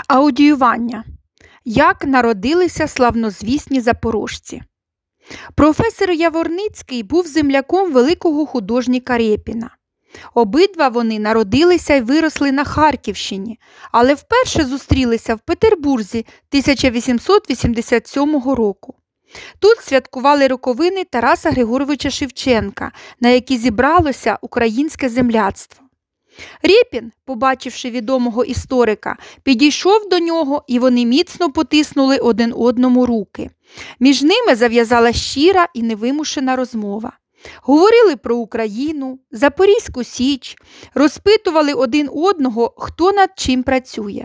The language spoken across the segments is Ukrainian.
Аудіювання. Як народилися славнозвісні запорожці. Професор Яворницький був земляком великого художника Рєпіна. Обидва вони народилися і виросли на Харківщині, але вперше зустрілися в Петербурзі 1887 року. Тут святкували роковини Тараса Григоровича Шевченка, на які зібралося українське земляцтво. Рєпін, побачивши відомого історика, підійшов до нього, і вони міцно потиснули один одному руки. Між ними зав'язала щира і невимушена розмова. Говорили про Україну, Запорізьку Січ, розпитували один одного, хто над чим працює.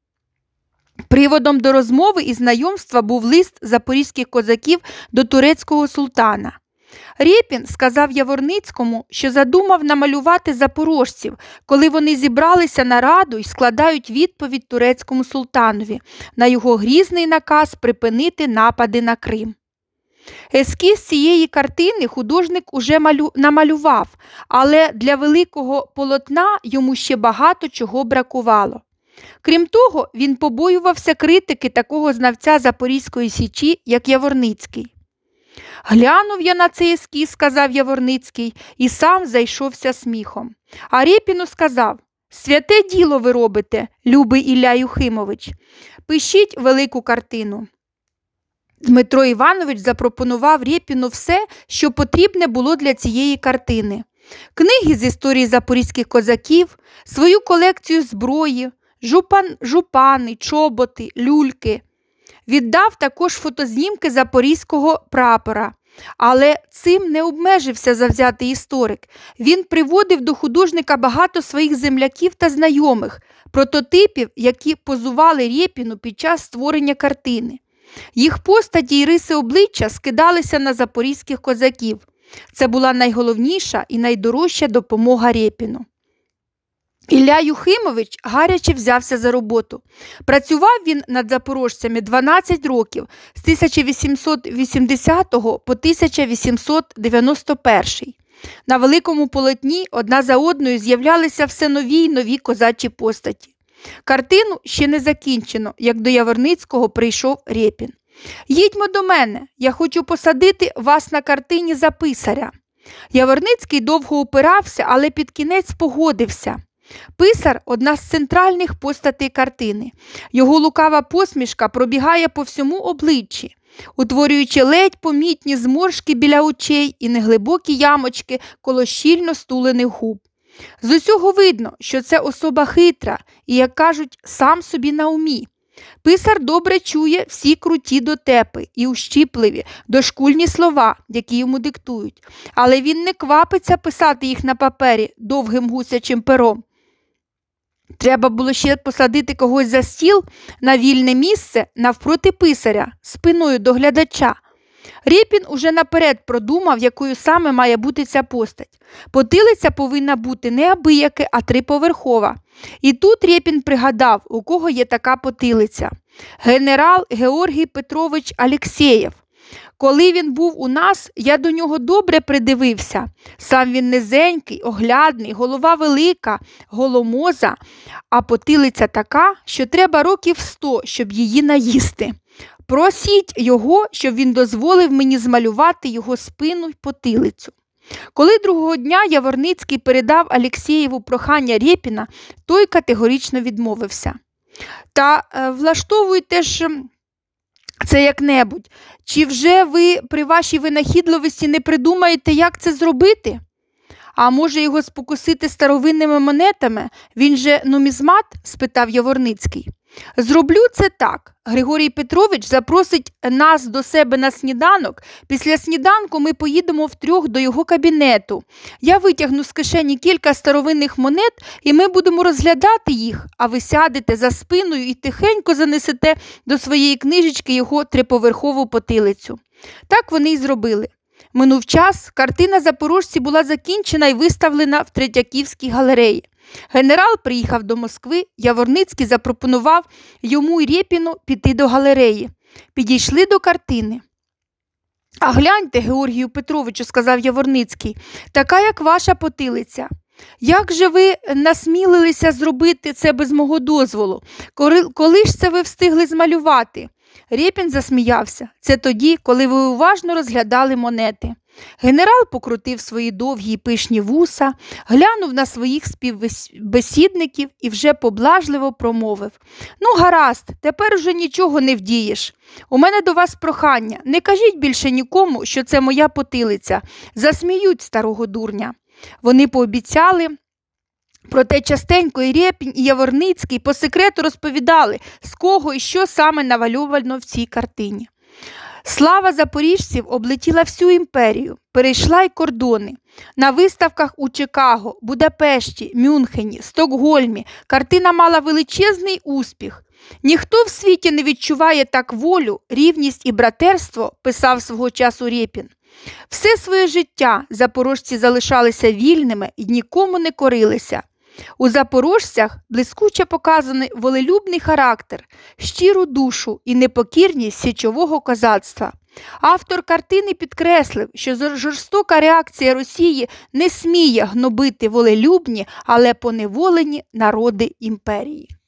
Приводом до розмови і знайомства був лист запорізьких козаків до турецького султана. Рєпін сказав Яворницькому, що задумав намалювати запорожців, коли вони зібралися на раду і складають відповідь турецькому султанові на його грізний наказ припинити напади на Крим. Ескіз цієї картини художник уже намалював, але для великого полотна йому ще багато чого бракувало. Крім того, він побоювався критики такого знавця Запорізької Січі, як Яворницький. «Глянув я на цей ескіз», – сказав Яворницький, і сам зайшовся сміхом. А Рєпіну сказав: «Святе діло ви робите, любий Ілля Юхимович. Пишіть велику картину». Дмитро Іванович запропонував Рєпіну все, що потрібне було для цієї картини. Книги з історії запорізьких козаків, свою колекцію зброї, жупани, чоботи, люльки. Віддав також фотознімки запорізького прапора. Але цим не обмежився завзятий історик. Він приводив до художника багато своїх земляків та знайомих, прототипів, які позували Рєпіну під час створення картини. Їх постаті й риси обличчя скидалися на запорізьких козаків. Це була найголовніша і найдорожча допомога Рєпіну. Ілля Юхимович гаряче взявся за роботу. Працював він над запорожцями 12 років, з 1880 по 1891. На великому полотні одна за одною з'являлися все нові й нові козачі постаті. Картину ще не закінчено, як до Яворницького прийшов Рєпін. «Їдьмо до мене, я хочу посадити вас на картині за писаря». Яворницький довго упирався, але під кінець погодився. Писар – одна з центральних постатей картини. Його лукава посмішка пробігає по всьому обличчі, утворюючи ледь помітні зморшки біля очей і неглибокі ямочки коло щільно стулених губ. З усього видно, що це особа хитра і, як кажуть, сам собі на умі. Писар добре чує всі круті дотепи і ущіпливі, дошкульні слова, які йому диктують, але він не квапиться писати їх на папері довгим гусячим пером. Треба було ще посадити когось за стіл на вільне місце навпроти писаря, спиною до глядача. Рєпін уже наперед продумав, якою саме має бути ця постать. Потилиця повинна бути не абияки, а триповерхова. І тут Рєпін пригадав, у кого є така потилиця. Генерал Георгій Петрович Алєксєєв. Коли він був у нас, я до нього добре придивився. Сам він низенький, оглядний, голова велика, голомоза, а потилиця така, що треба років 100, щоб її наїсти. Просіть його, щоб він дозволив мені змалювати його спину й потилицю. Коли другого дня Яворницький передав Алєксєєву прохання Рєпіна, той категорично відмовився. «Та влаштовуйте ж це як-небудь. Чи вже ви при вашій винахідливості не придумаєте, як це зробити? А може його спокусити старовинними монетами? Він же нумізмат?» – спитав Яворницький. «Зроблю це так. Григорій Петрович запросить нас до себе на сніданок. Після сніданку ми поїдемо втрьох до його кабінету. Я витягну з кишені кілька старовинних монет, і ми будемо розглядати їх, а ви сядете за спиною і тихенько занесете до своєї книжечки його триповерхову потилицю». Так вони й зробили. Минув час, картина «Запорожці» була закінчена і виставлена в Третьяківській галереї. Генерал приїхав до Москви, Яворницький запропонував йому й Рєпіну піти до галереї. Підійшли до картини. «А гляньте, Георгію Петровичу», – сказав Яворницький, – «така, як ваша потилиця». Як же ви насмілилися зробити це без мого дозволу? Коли ж це ви встигли змалювати? Рєпін засміявся. Це тоді, коли ви уважно розглядали монети. Генерал покрутив свої довгі й пишні вуса, глянув на своїх співбесідників і вже поблажливо промовив: «Ну, гаразд, тепер уже нічого не вдієш. У мене до вас прохання, не кажіть більше нікому, що це моя потилиця. Засміють старого дурня». Вони пообіцяли. Проте частенько і Рєпін, і Яворницький по секрету розповідали, з кого і що саме навальовано в цій картині. Слава запоріжців облетіла всю імперію, перейшла й кордони. На виставках у Чикаго, Будапешті, Мюнхені, Стокгольмі картина мала величезний успіх. «Ніхто в світі не відчуває так волю, рівність і братерство», – писав свого часу Рєпін. Все своє життя запорожці залишалися вільними і нікому не корилися. У запорожцях блискуче показаний волелюбний характер, щиру душу і непокірність січового козацтва. Автор картини підкреслив, що жорстока реакція Росії не сміє гнобити волелюбні, але поневолені народи імперії.